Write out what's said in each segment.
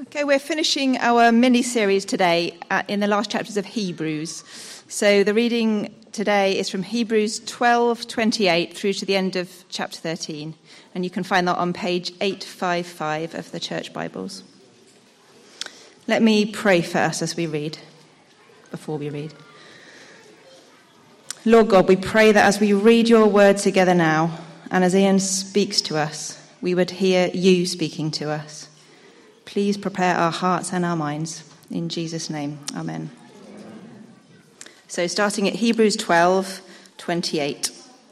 Okay, we're finishing our mini-series today in the last chapters of Hebrews. So the reading today is from Hebrews 12:28 through to the end of chapter 13. And you can find that on page 855 of the Church Bibles. Let me pray for us as we read, before we read. Lord God, we pray that as we read your word together now, and as Ian speaks to us, we would hear you speaking to us. Please prepare our hearts and our minds. In Jesus' name, amen. So starting at Hebrews 12:28.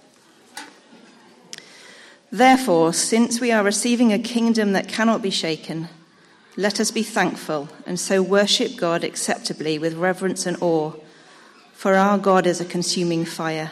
Therefore, since we are receiving a kingdom that cannot be shaken, let us be thankful and so worship God acceptably with reverence and awe, for our God is a consuming fire.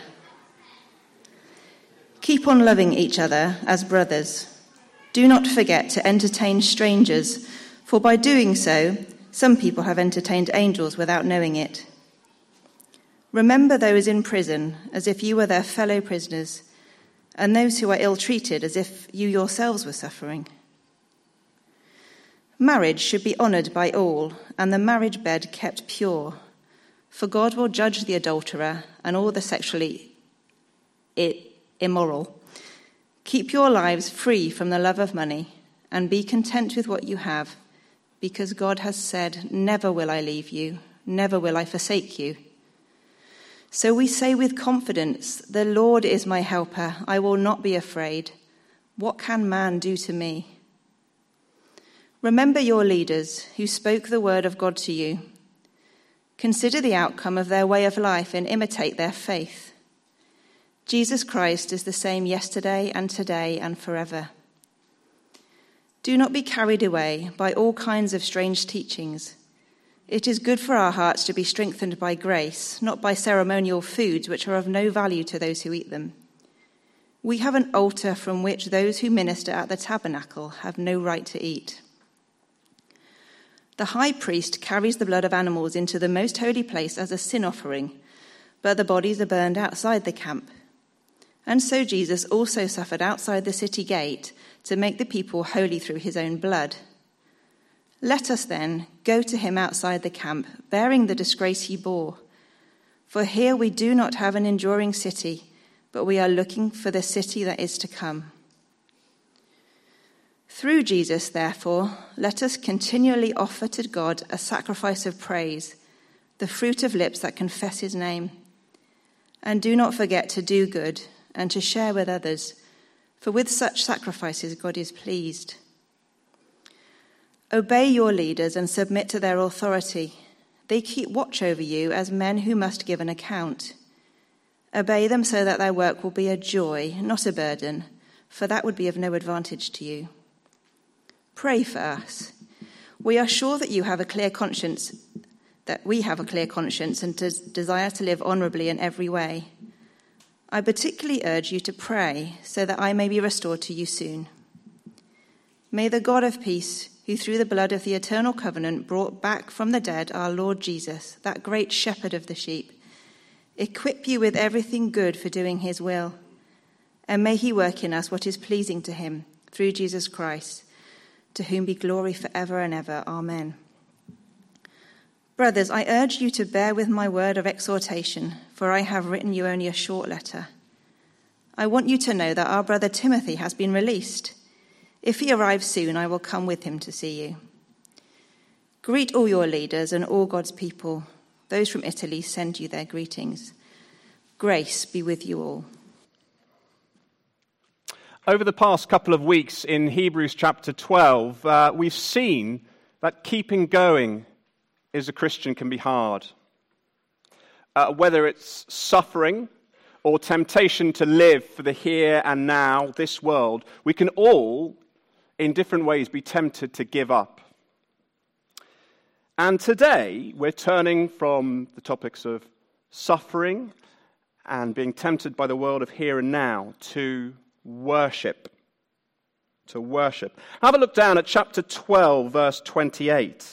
Keep on loving each other as brothers. Do not forget to entertain strangers, for by doing so, some people have entertained angels without knowing it. Remember those in prison as if you were their fellow prisoners, and those who are ill-treated as if you yourselves were suffering. Marriage should be honoured by all, and the marriage bed kept pure, for God will judge the adulterer and all the sexually immoral. Keep your lives free from the love of money, and be content with what you have, because God has said, "Never will I leave you, never will I forsake you." So we say with confidence, "The Lord is my helper, I will not be afraid. What can man do to me?" Remember your leaders who spoke the word of God to you. Consider the outcome of their way of life and imitate their faith. Jesus Christ is the same yesterday and today and forever. Do not be carried away by all kinds of strange teachings. It is good for our hearts to be strengthened by grace, not by ceremonial foods which are of no value to those who eat them. We have an altar from which those who minister at the tabernacle have no right to eat. The high priest carries the blood of animals into the most holy place as a sin offering, but the bodies are burned outside the camp. And so Jesus also suffered outside the city gate to make the people holy through his own blood. Let us then go to him outside the camp, bearing the disgrace he bore. For here we do not have an enduring city, but we are looking for the city that is to come. Through Jesus, therefore, let us continually offer to God a sacrifice of praise, the fruit of lips that confess his name. And do not forget to do good and to share with others, for with such sacrifices God is pleased. Obey your leaders and submit to their authority. They keep watch over you as men who must give an account. Obey them so that their work will be a joy, not a burden, for that would be of no advantage to you. Pray for us. We are sure that you have a clear conscience, and desire to live honourably in every way. I particularly urge you to pray so that I may be restored to you soon. May the God of peace, who through the blood of the eternal covenant brought back from the dead our Lord Jesus, that great shepherd of the sheep, equip you with everything good for doing his will. And may he work in us what is pleasing to him, through Jesus Christ, to whom be glory forever and ever. Amen. Brothers, I urge you to bear with my word of exhortation, for I have written you only a short letter. I want you to know that our brother Timothy has been released. If he arrives soon, I will come with him to see you. Greet all your leaders and all God's people. Those from Italy send you their greetings. Grace be with you all. Over the past couple of weeks in Hebrews chapter 12, we've seen that keeping going as a Christian can be hard. Whether it's suffering or temptation to live for the here and now, this world, we can all, in different ways, be tempted to give up. And today, we're turning from the topics of suffering and being tempted by the world of here and now to worship. To worship. Have a look down at chapter 12, verse 28.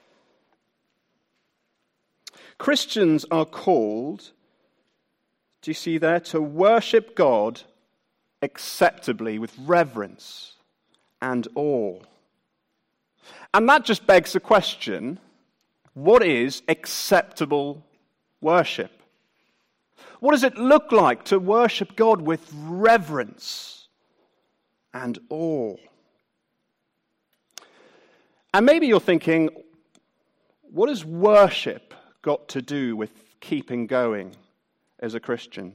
Christians are called, do you see there, to worship God acceptably with reverence and awe. And that just begs the question, what is acceptable worship? What does it look like to worship God with reverence and awe? And maybe you're thinking, what has worship got to do with keeping going as a Christian?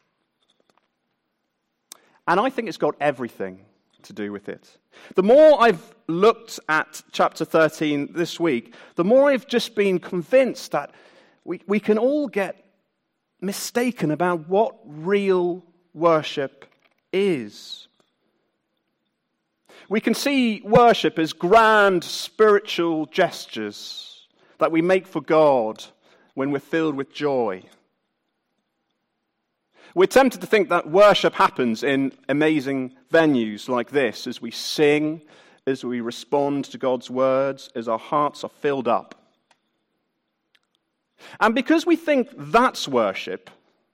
And I think it's got everything to do with it. The more I've looked at chapter 13 this week, the more I've just been convinced that we can all get mistaken about what real worship is. We can see worship as grand spiritual gestures that we make for God when we're filled with joy. We're tempted to think that worship happens in amazing venues like this, as we sing, as we respond to God's words, as our hearts are filled up. And because we think that's worship,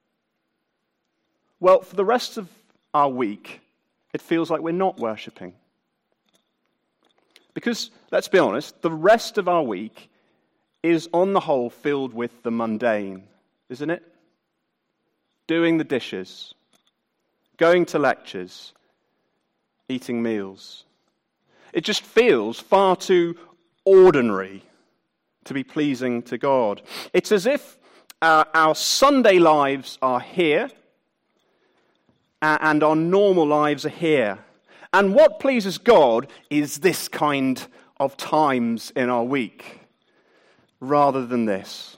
well, for the rest of our week, it feels like we're not worshipping. Because, let's be honest, the rest of our week is on the whole filled with the mundane, isn't it? Doing the dishes, going to lectures, eating meals. It just feels far too ordinary to be pleasing to God. It's as if our Sunday lives are here and our normal lives are here. And what pleases God is this kind of times in our week, rather than this.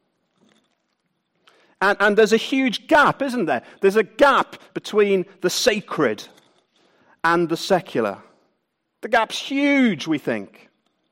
And there's a huge gap, isn't there? There's a gap between the sacred and the secular. The gap's huge, we think.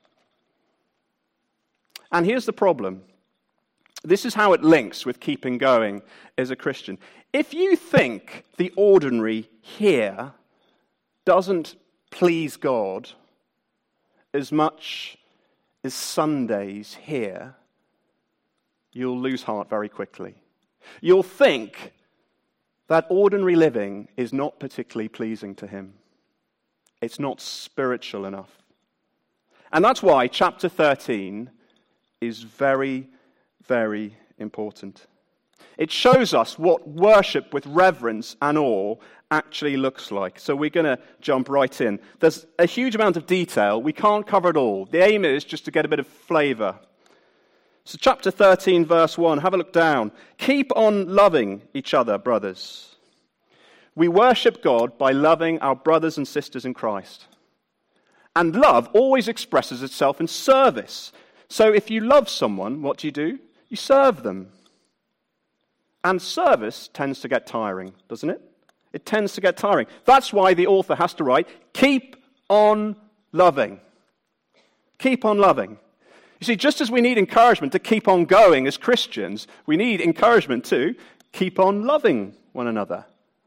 And here's the problem. This is how it links with keeping going as a Christian. If you think the ordinary here doesn't please God as much as Sundays here, you'll lose heart very quickly. You'll think that ordinary living is not particularly pleasing to him. It's not spiritual enough. And that's why chapter 13 is very, very important. It shows us what worship with reverence and awe actually looks like. So we're going to jump right in. There's a huge amount of detail. We can't cover it all. The aim is just to get a bit of flavour. So chapter 13, verse 1, have a look down. Keep on loving each other, brothers. We worship God by loving our brothers and sisters in Christ. And love always expresses itself in service. So if you love someone, what do? You serve them. And service tends to get tiring, doesn't it? It tends to get tiring. That's why the author has to write, keep on loving. Keep on loving. You see, just as we need encouragement to keep on going as Christians, we need encouragement to keep on loving one another.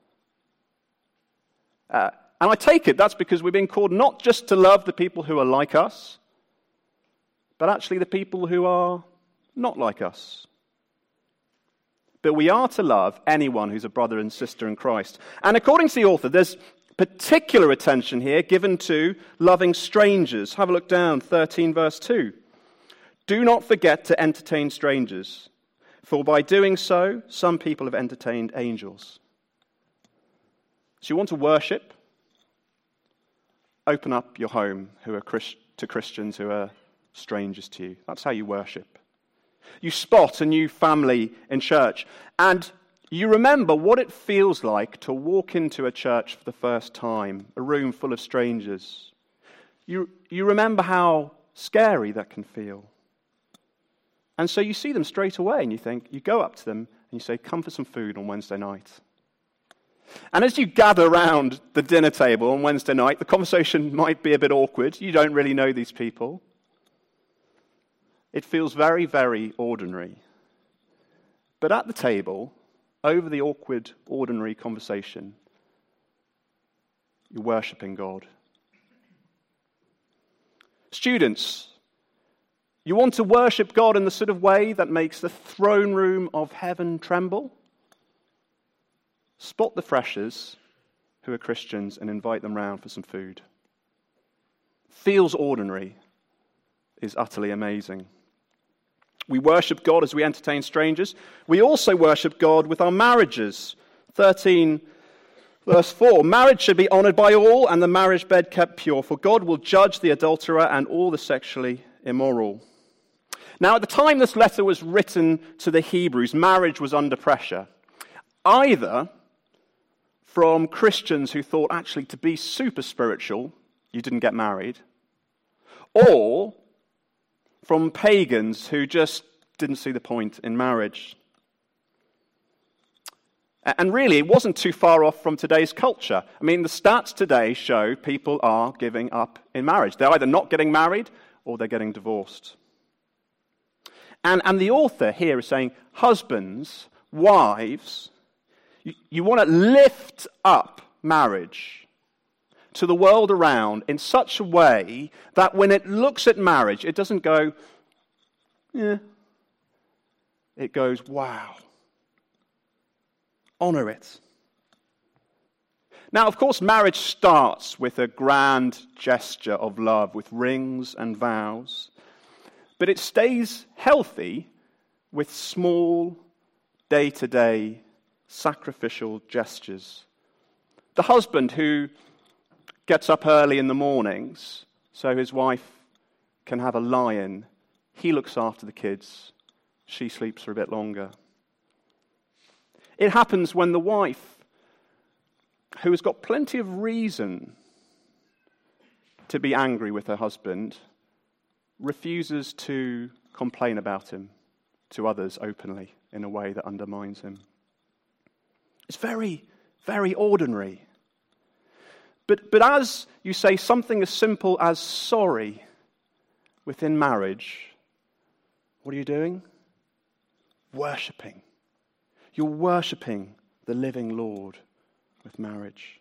And I take it that's because we've been called not just to love the people who are like us, but actually the people who are not like us. But we are to love anyone who's a brother and sister in Christ. And according to the author, there's particular attention here given to loving strangers. Have a look down, 13 verse 2. Do not forget to entertain strangers, for by doing so, some people have entertained angels. So you want to worship? Open up your home to Christians who are strangers to you. That's how you worship. You spot a new family in church, and you remember what it feels like to walk into a church for the first time, a room full of strangers. You remember how scary that can feel. And so you see them straight away and you go up to them and you say, come for some food on Wednesday night. And as you gather around the dinner table on Wednesday night, the conversation might be a bit awkward. You don't really know these people. It feels very, very ordinary. But at the table, over the awkward, ordinary conversation, you're worshipping God. Students, you want to worship God in the sort of way that makes the throne room of heaven tremble? Spot the freshers who are Christians and invite them round for some food. Feels ordinary, is utterly amazing. We worship God as we entertain strangers. We also worship God with our marriages. 13 verse 4, marriage should be honored by all and the marriage bed kept pure, for God will judge the adulterer and all the sexually immoral. Now, at the time this letter was written to the Hebrews, marriage was under pressure. Either from Christians who thought actually to be super spiritual, you didn't get married, or from pagans who just didn't see the point in marriage. And really, it wasn't too far off from today's culture. I mean, the stats today show people are giving up in marriage. They're either not getting married or they're getting divorced. And the author here is saying, husbands, wives, you want to lift up marriage to the world around in such a way that when it looks at marriage, it doesn't go, yeah. It goes, wow. Honor it. Now, of course, marriage starts with a grand gesture of love, with rings and vows. But it stays healthy with small, day-to-day, sacrificial gestures. The husband who gets up early in the mornings so his wife can have a lie-in, he looks after the kids. She sleeps for a bit longer. It happens when the wife, who has got plenty of reason to be angry with her husband, refuses to complain about him to others openly in a way that undermines him. It's very, very ordinary. But as you say something as simple as sorry within marriage, what are you doing? Worshipping. You're worshipping the living Lord with marriage.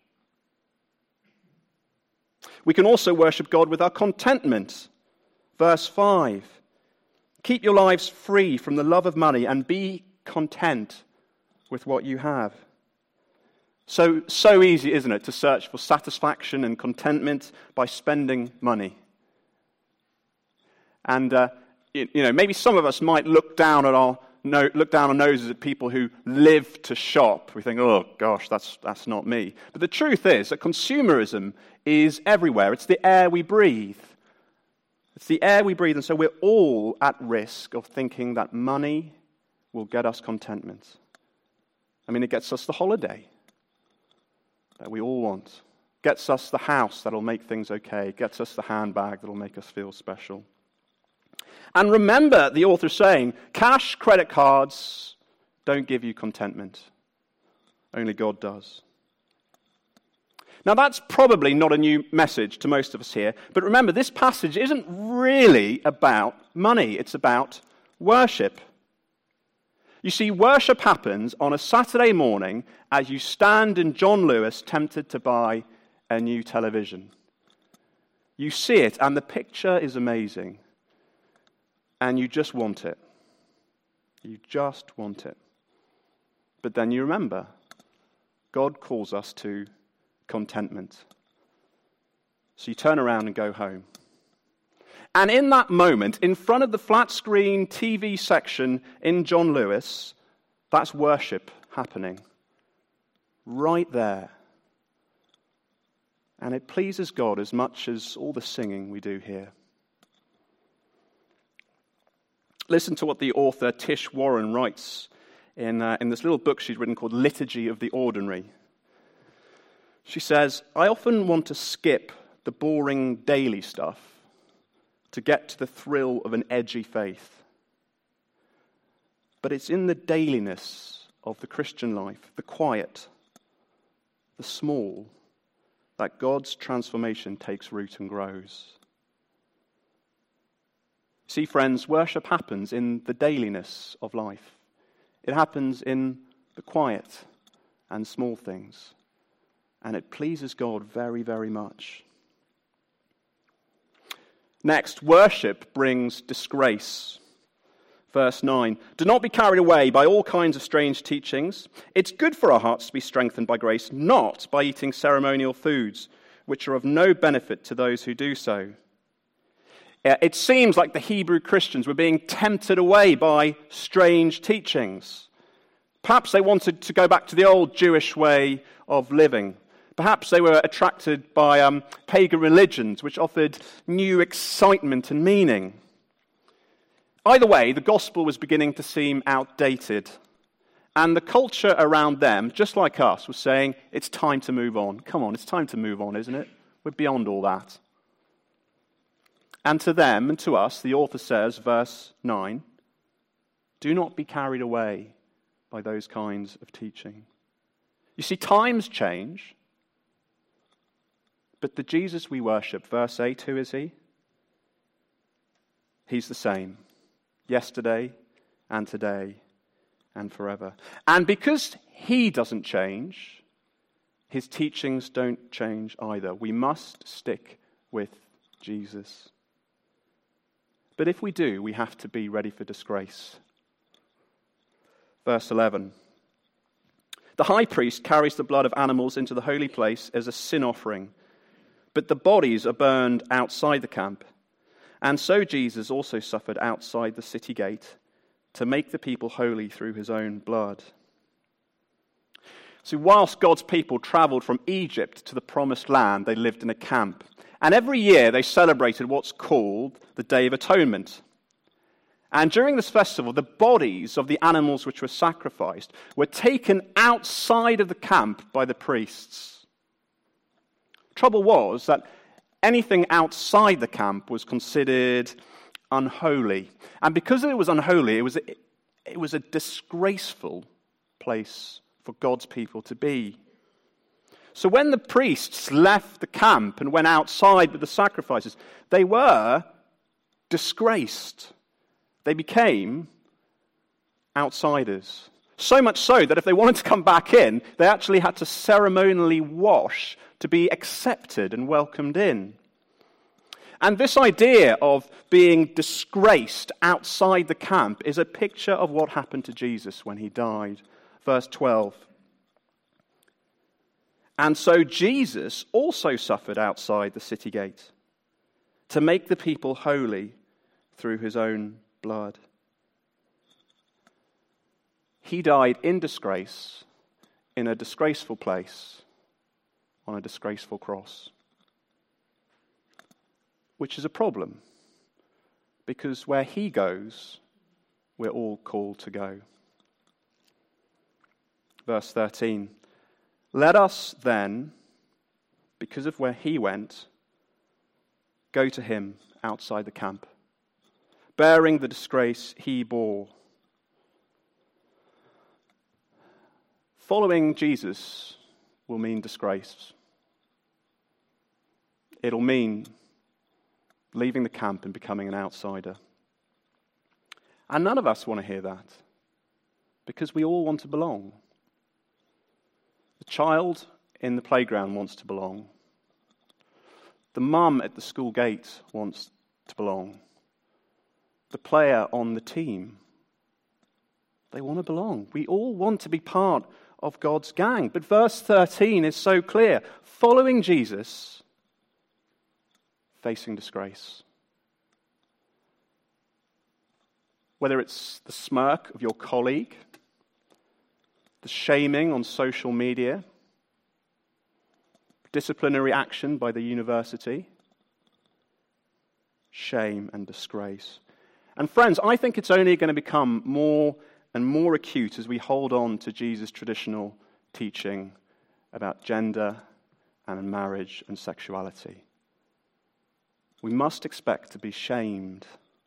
We can also worship God with our contentment. Verse 5, keep your lives free from the love of money and be content with what you have. So easy, isn't it, to search for satisfaction and contentment by spending money. And, maybe some of us might look down our noses at people who live to shop. We think, oh gosh, that's not me. But the truth is that consumerism is everywhere. It's the air we breathe. It's the air we breathe, and so we're all at risk of thinking that money will get us contentment. I mean, it gets us the holiday that we all want. Gets us the house that'll make things okay. Gets us the handbag that'll make us feel special. And remember, the author's saying, cash, credit cards don't give you contentment. Only God does. Now, that's probably not a new message to most of us here, but remember, this passage isn't really about money. It's about worship. You see, worship happens on a Saturday morning as you stand in John Lewis tempted to buy a new television. You see it, and the picture is amazing. And you just want it. You just want it. But then you remember, God calls us to contentment. So you turn around and go home. And in that moment, in front of the flat screen TV section in John Lewis, that's worship happening. Right there. And it pleases God as much as all the singing we do here. Listen to what the author Tish Warren writes in this little book she's written called Liturgy of the Ordinary. She says, I often want to skip the boring daily stuff to get to the thrill of an edgy faith. But it's in the dailiness of the Christian life, the quiet, the small, that God's transformation takes root and grows. See, friends, worship happens in the dailiness of life. It happens in the quiet and small things. And it pleases God very, very much. Next, worship brings disgrace. Verse 9, do not be carried away by all kinds of strange teachings. It's good for our hearts to be strengthened by grace, not by eating ceremonial foods, which are of no benefit to those who do so. It seems like the Hebrew Christians were being tempted away by strange teachings. Perhaps they wanted to go back to the old Jewish way of living. Perhaps they were attracted by pagan religions, which offered new excitement and meaning. Either way, the gospel was beginning to seem outdated. And the culture around them, just like us, was saying, it's time to move on. Come on, it's time to move on, isn't it? We're beyond all that. And to them and to us, the author says, verse 9, do not be carried away by those kinds of teaching. You see, times change, but the Jesus we worship, verse 8, who is he? He's the same, yesterday and today and forever. And because he doesn't change, his teachings don't change either. We must stick with Jesus. But if we do, we have to be ready for disgrace. Verse 11. The high priest carries the blood of animals into the holy place as a sin offering, but the bodies are burned outside the camp. And so Jesus also suffered outside the city gate to make the people holy through his own blood. So whilst God's people traveled from Egypt to the promised land, they lived in a camp. And every year they celebrated what's called the Day of Atonement. And during this festival, the bodies of the animals which were sacrificed were taken outside of the camp by the priests. Trouble was that anything outside the camp was considered unholy. And because it was unholy, it was a disgraceful place for God's people to be. So when the priests left the camp and went outside with the sacrifices, they were disgraced. They became outsiders. So much so that if they wanted to come back in, they actually had to ceremonially wash to be accepted and welcomed in. And this idea of being disgraced outside the camp is a picture of what happened to Jesus when he died. Verse 12. And so Jesus also suffered outside the city gate to make the people holy through his own blood. He died in disgrace, in a disgraceful place, on a disgraceful cross. Which is a problem, because where he goes, we're all called to go. Verse 13. Let us then, because of where he went, go to him outside the camp, bearing the disgrace he bore. Following Jesus will mean disgrace. It'll mean leaving the camp and becoming an outsider. And none of us want to hear that, because we all want to belong. The child in the playground wants to belong. The mum at the school gate wants to belong. The player on the team, they want to belong. We all want to be part of God's gang. But verse 13 is so clear. Following Jesus, facing disgrace. Whether it's the smirk of your colleague, the shaming on social media, disciplinary action by the university, shame and disgrace. And friends, I think it's only going to become more and more acute as we hold on to Jesus' traditional teaching about gender and marriage and sexuality. We must expect to be shamed.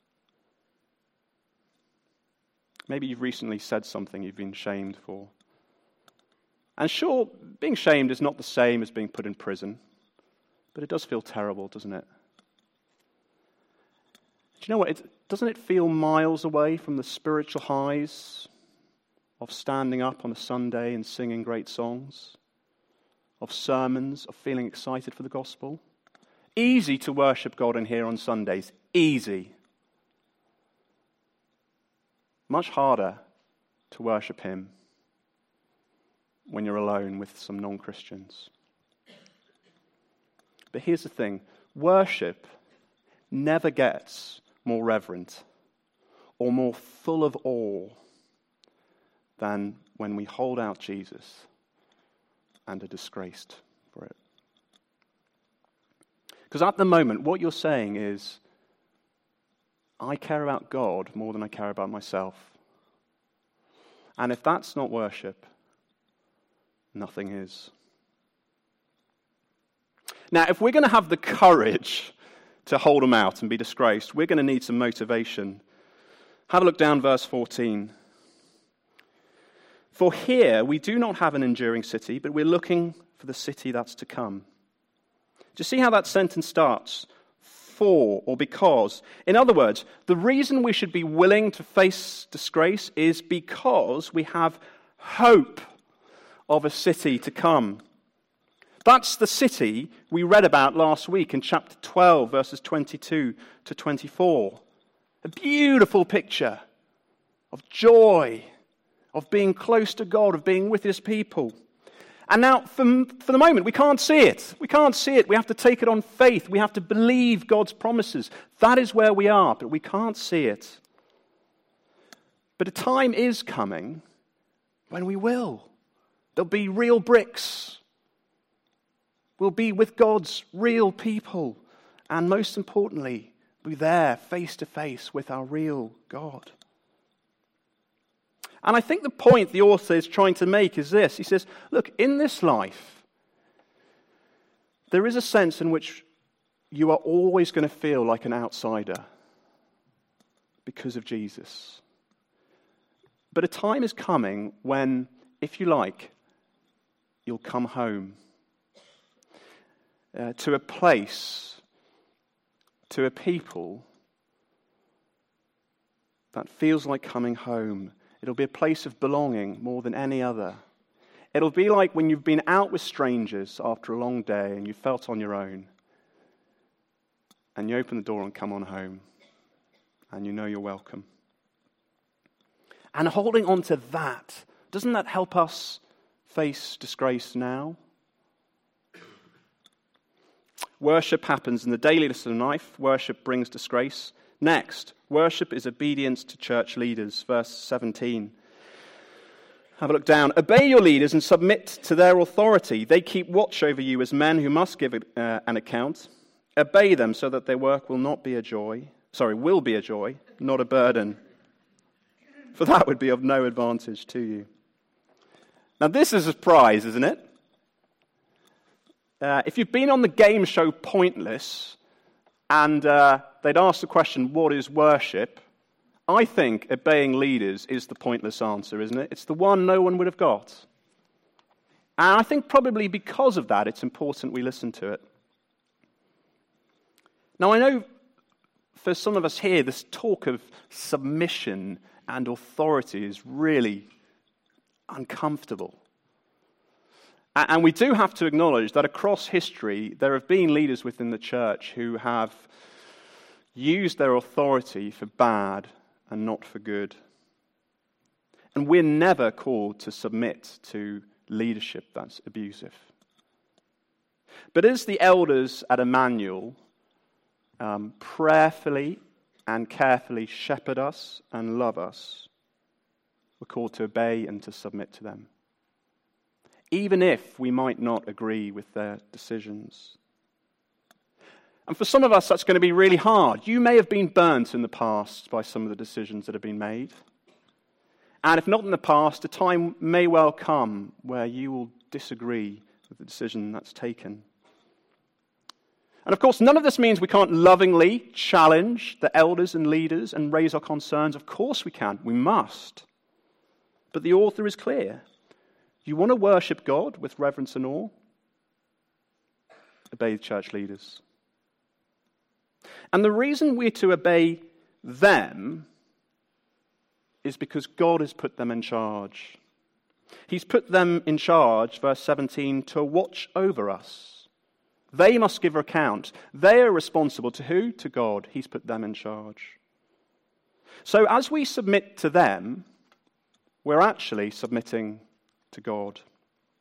Maybe you've recently said something you've been shamed for. And sure, being shamed is not the same as being put in prison, but it does feel terrible, doesn't it? Do you know what? Doesn't it feel miles away from the spiritual highs of standing up on a Sunday and singing great songs, of sermons, of feeling excited for the gospel? Easy to worship God in here on Sundays. Easy. Much harder to worship him when you're alone with some non-Christians. But here's the thing. Worship never gets more reverent or more full of awe than when we hold out Jesus and are disgraced for it. Because at the moment, what you're saying is, I care about God more than I care about myself. And if that's not worship, nothing is. Now, if we're going to have the courage to hold them out and be disgraced, we're going to need some motivation. Have a look down verse 14. For here we do not have an enduring city, but we're looking for the city that's to come. Do you see how that sentence starts? For or because. In other words, the reason we should be willing to face disgrace is because we have hope of a city to come. That's the city we read about last week in chapter 12, verses 22 to 24. A beautiful picture of joy, of being close to God, of being with his people. And now, for the moment, we can't see it. We can't see it. We have to take it on faith. We have to believe God's promises. That is where we are, but we can't see it. But a time is coming when we will. There'll be real bricks. We'll be with God's real people. And most importantly, be there face to face with our real God. And I think the point the author is trying to make is this. He says, look, in this life, there is a sense in which you are always going to feel like an outsider because of Jesus. But a time is coming when, if you like, you'll come home to a place, to a people that feels like coming home. It'll be a place of belonging more than any other. It'll be like when you've been out with strangers after a long day and you felt on your own, and you open the door and come on home, and you know you're welcome. And holding on to that, doesn't that help us face disgrace now? Worship happens in the dailiness of life. Worship brings disgrace. Next, worship is obedience to church leaders. Verse 17. Have a look down. Obey your leaders and submit to their authority. They keep watch over you as men who must give an account. Obey them so that their work will be a joy, not a burden. For that would be of no advantage to you. Now this is a surprise, isn't it? If you've been on the game show Pointless, and they'd ask the question, what is worship? I think obeying leaders is the pointless answer, isn't it? It's the one no one would have got. And I think probably because of that, it's important we listen to it. Now, I know for some of us here, this talk of submission and authority is really uncomfortable. And we do have to acknowledge that across history, there have been leaders within the church who have used their authority for bad and not for good. And we're never called to submit to leadership that's abusive. But as the elders at Emmanuel prayerfully and carefully shepherd us and love us, we're called to obey and to submit to them, even if we might not agree with their decisions. And for some of us, that's going to be really hard. You may have been burnt in the past by some of the decisions that have been made. And if not in the past, a time may well come where you will disagree with the decision that's taken. And of course, none of this means we can't lovingly challenge the elders and leaders and raise our concerns. Of course we can. We must. But the author is clear. You want to worship God with reverence and awe? Obey the church leaders. And the reason we're to obey them is because God has put them in charge. He's put them in charge, verse 17, to watch over us. They must give account. They are responsible to who? To God. He's put them in charge. So as we submit to them, we're actually submitting to God.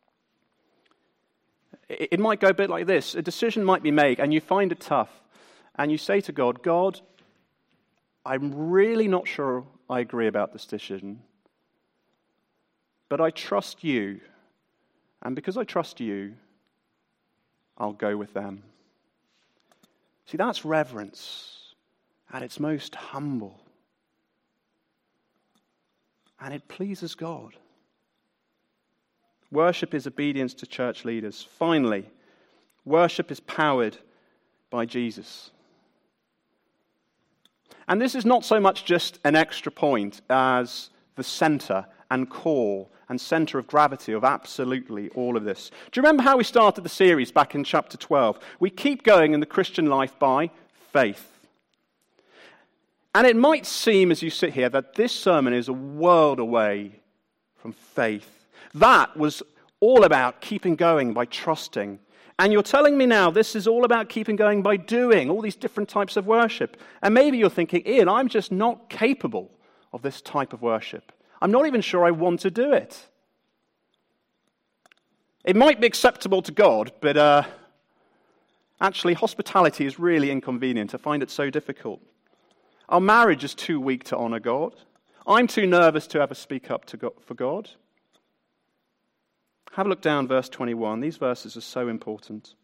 It might go a bit like this. A decision might be made and you find it tough. and you say to God, God, I'm really not sure I agree about this decision, but I trust you, and because I trust you, I'll go with them. See, that's reverence at its most humble. And it pleases God. Worship is obedience to church leaders. Finally, worship is powered by Jesus. And this is not so much just an extra point as the center and core and center of gravity of absolutely all of this. Do you remember how we started the series back in chapter 12? We keep going in the Christian life by faith. And it might seem as you sit here that this sermon is a world away from faith. That was all about keeping going by trusting. And you're telling me now this is all about keeping going by doing all these different types of worship. And maybe you're thinking, Ian, I'm just not capable of this type of worship. I'm not even sure I want to do it. It might be acceptable to God, but actually hospitality is really inconvenient. I find it so difficult. Our marriage is too weak to honor God. I'm too nervous to ever speak up to God, for God. Have a look down verse 21. These verses are so important.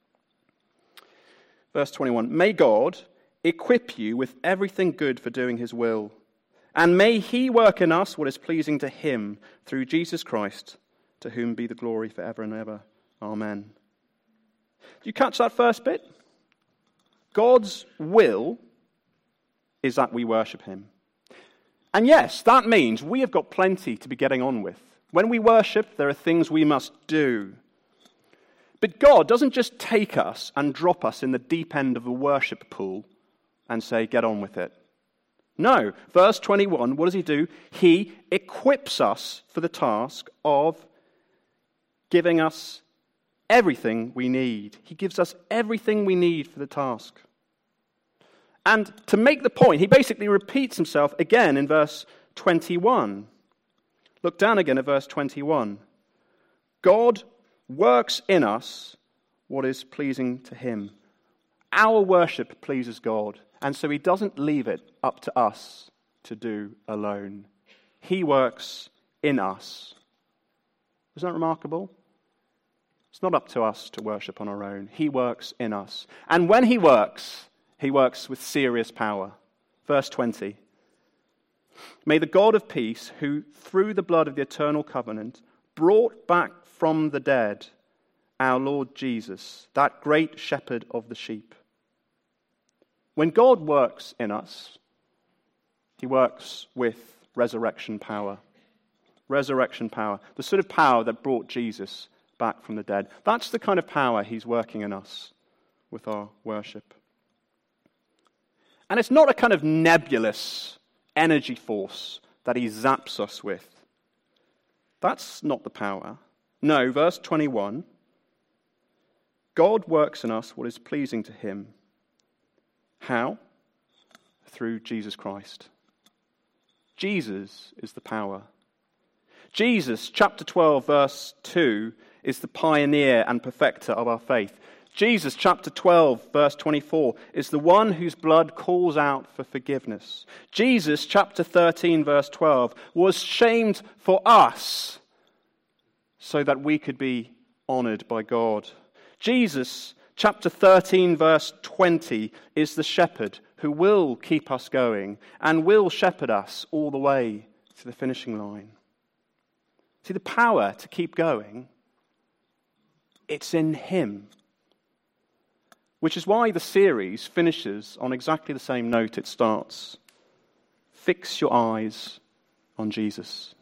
Verse 21, may God equip you with everything good for doing his will, and may he work in us what is pleasing to him through Jesus Christ, to whom be the glory forever and ever. Amen. Do you catch that first bit? God's will is that we worship him. And yes, that means we have got plenty to be getting on with. When we worship, there are things we must do. But God doesn't just take us and drop us in the deep end of the worship pool and say, get on with it. No, verse 21, what does he do? He equips us for the task of giving us everything we need. He gives us everything we need for the task. And to make the point, he basically repeats himself again in verse 21. Look down again at verse 21. God works in us what is pleasing to him. Our worship pleases God, and so he doesn't leave it up to us to do alone. He works in us. Isn't that remarkable? It's not up to us to worship on our own. He works in us. And when he works with serious power. Verse 20. May the God of peace, who through the blood of the eternal covenant brought back from the dead our Lord Jesus, that great shepherd of the sheep. When God works in us, he works with resurrection power. Resurrection power. The sort of power that brought Jesus back from the dead. That's the kind of power he's working in us with our worship. And it's not a kind of nebulous energy force that he zaps us with. That's not the power. No, verse 21, God works in us what is pleasing to him. How? Through Jesus Christ. Jesus is the power. Jesus, chapter 12, verse 2, is the pioneer and perfecter of our faith. Jesus, chapter 12, verse 24, is the one whose blood calls out for forgiveness. Jesus, chapter 13, verse 12, was shamed for us so that we could be honored by God. Jesus, chapter 13, verse 20, is the shepherd who will keep us going and will shepherd us all the way to the finishing line. See, the power to keep going, it's in him. Which is why the series finishes on exactly the same note it starts. Fix your eyes on Jesus.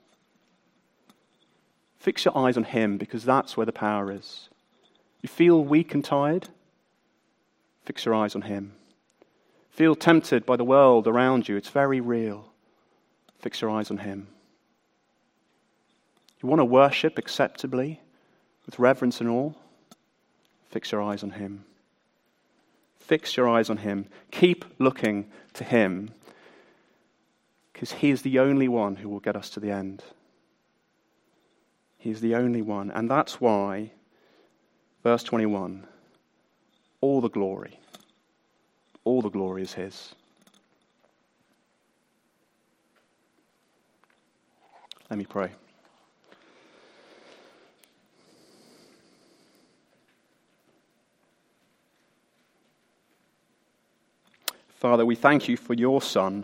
Fix your eyes on him, because that's where the power is. You feel weak and tired? Fix your eyes on him. Feel tempted by the world around you? It's very real. Fix your eyes on him. You want to worship acceptably, with reverence and awe? Fix your eyes on him. Fix your eyes on him. Keep looking to him, because he is the only one who will get us to the end. He is the only one. And that's why, verse 21, all the glory, All the glory is his. Let me pray. Father, we thank you for your Son,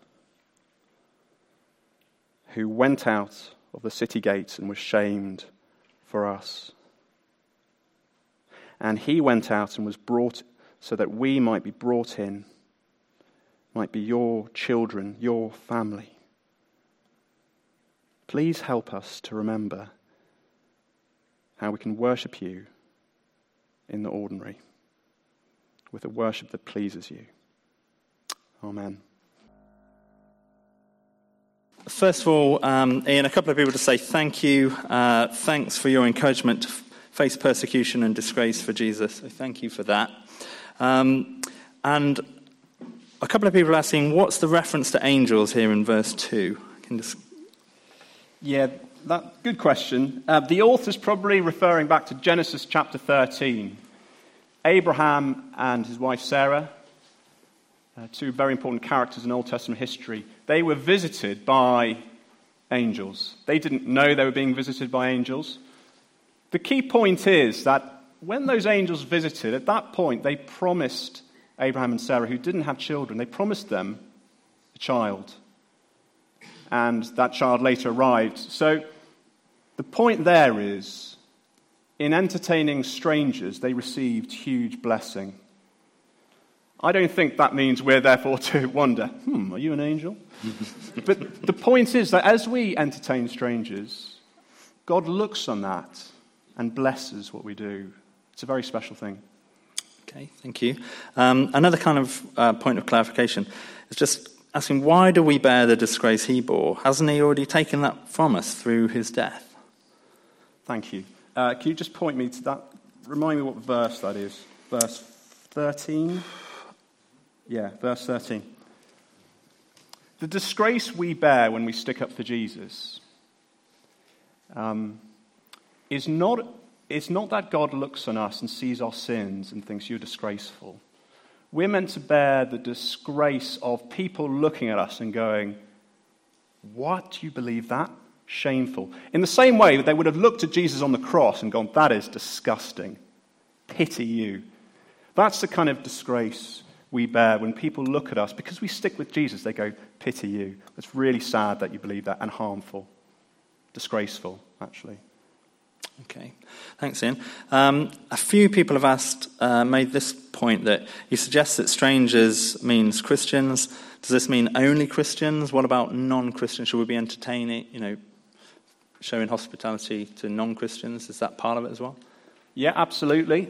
who went out of the city gates and was shamed for us. And he went out and was brought so that we might be brought in, might be your children, your family. Please help us to remember how we can worship you in the ordinary, with a worship that pleases you. Amen. First of all, Ian, a couple of people to say thank you. Thanks for your encouragement to face persecution and disgrace for Jesus. So thank you for that. And a couple of people asking, what's the reference to angels here in verse 2? Yeah, good question. The author's probably referring back to Genesis chapter 13. Abraham and his wife Sarah, two very important characters in Old Testament history, they were visited by angels. They didn't know they were being visited by angels. The key point is that when those angels visited, at that point they promised Abraham and Sarah, who didn't have children, they promised them a child. And that child later arrived. So the point there is, in entertaining strangers, they received huge blessing. I don't think that means we're therefore to wonder, are you an angel? But the point is that as we entertain strangers, God looks on that and blesses what we do. It's a very special thing. Okay, thank you. Another kind of point of clarification is just asking, why do we bear the disgrace he bore? Hasn't he already taken that from us through his death? Thank you. Can you just point me to that? Remind me what verse that is. Verse 13? Yeah, verse 13. The disgrace we bear when we stick up for Jesus is not that God looks on us and sees our sins and thinks you're disgraceful. We're meant to bear the disgrace of people looking at us and going, what, do you believe that? Shameful. In the same way that they would have looked at Jesus on the cross and gone, that is disgusting. Pity you. That's the kind of disgrace we bear when people look at us. Because we stick with Jesus, they go, pity you. It's really sad that you believe that, and harmful. Disgraceful, actually. Okay, thanks, Ian. A few people have made this point that you suggest that strangers means Christians. Does this mean only Christians? What about non-Christians? Should we be entertaining, showing hospitality to non-Christians? Is that part of it as well? Yeah, absolutely.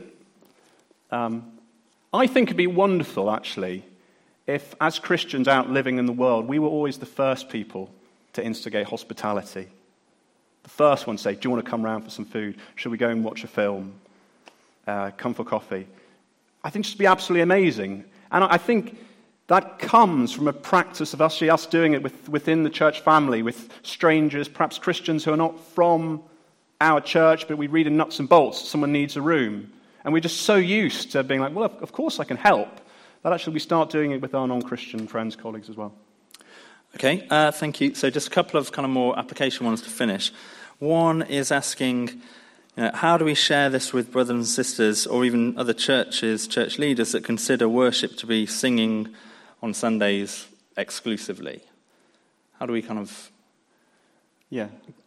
I think it'd be wonderful, actually, if as Christians out living in the world, we were always the first people to instigate hospitality. The first one to say, do you want to come round for some food? Should we go and watch a film? Come for coffee? I think it should be absolutely amazing. And I think that comes from a practice of us doing it within the church family, with strangers, perhaps Christians who are not from our church, but we read in Nuts and Bolts, someone needs a room. And we're just so used to being like, well, of course I can help, that actually we start doing it with our non-Christian friends, colleagues as well. Okay, thank you. So just a couple of kind of more application ones to finish. One is asking, how do we share this with brothers and sisters, or even other churches, church leaders that consider worship to be singing on Sundays exclusively? How do we kind of... Yeah.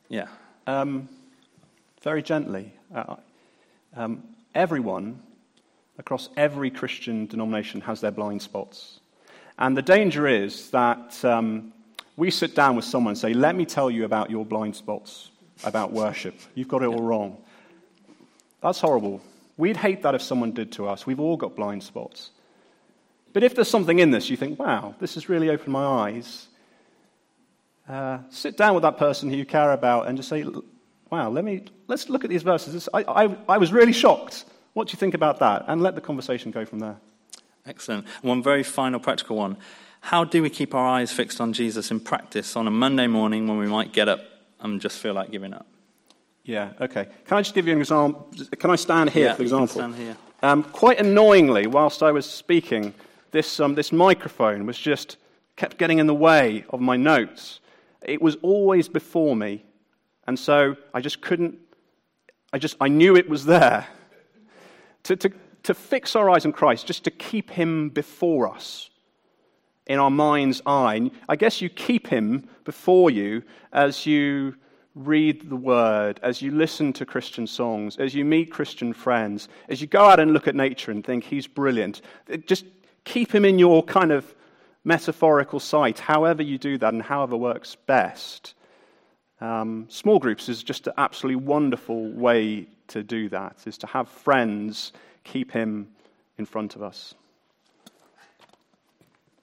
Very gently. Everyone across every Christian denomination has their blind spots. And the danger is that we sit down with someone and say, let me tell you about your blind spots about worship. You've got it all wrong. That's horrible. We'd hate that if someone did to us. We've all got blind spots. But if there's something in this, you think, wow, this has really opened my eyes. Sit down with that person who you care about and just say, wow, let's look at these verses. I was really shocked. What do you think about that? And let the conversation go from there. Excellent. One very final practical one. How do we keep our eyes fixed on Jesus in practice on a Monday morning when we might get up and just feel like giving up? Yeah, okay. Can I just give you an example? Can I stand here, for example? You can stand here. Quite annoyingly, whilst I was speaking, this microphone was just kept getting in the way of my notes. It was always before me, and so I just couldn't. I knew it was there. To fix our eyes on Christ, just to keep him before us, in our mind's eye. I guess you keep him before you as you read the Word, as you listen to Christian songs, as you meet Christian friends, as you go out and look at nature and think he's brilliant. Just keep him in your kind of metaphorical sight, however you do that and however works best. Small groups is just an absolutely wonderful way to do that, is to have friends keep him in front of us.